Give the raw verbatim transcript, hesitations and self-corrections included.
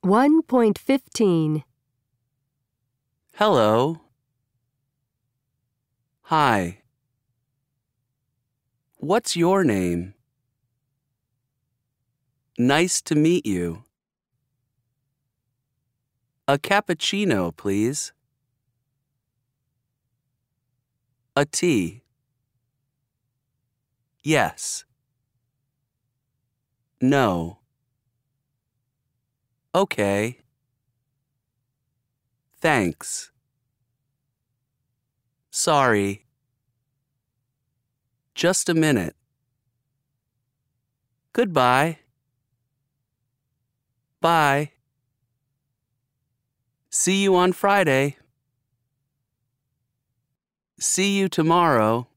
one point fifteen. Hello. Hi. What's your name? Nice to meet you. A cappuccino, please. A tea. Yes. No. Okay. Thanks. Sorry. Just a minute. Goodbye. Bye. See you on Friday. See you tomorrow.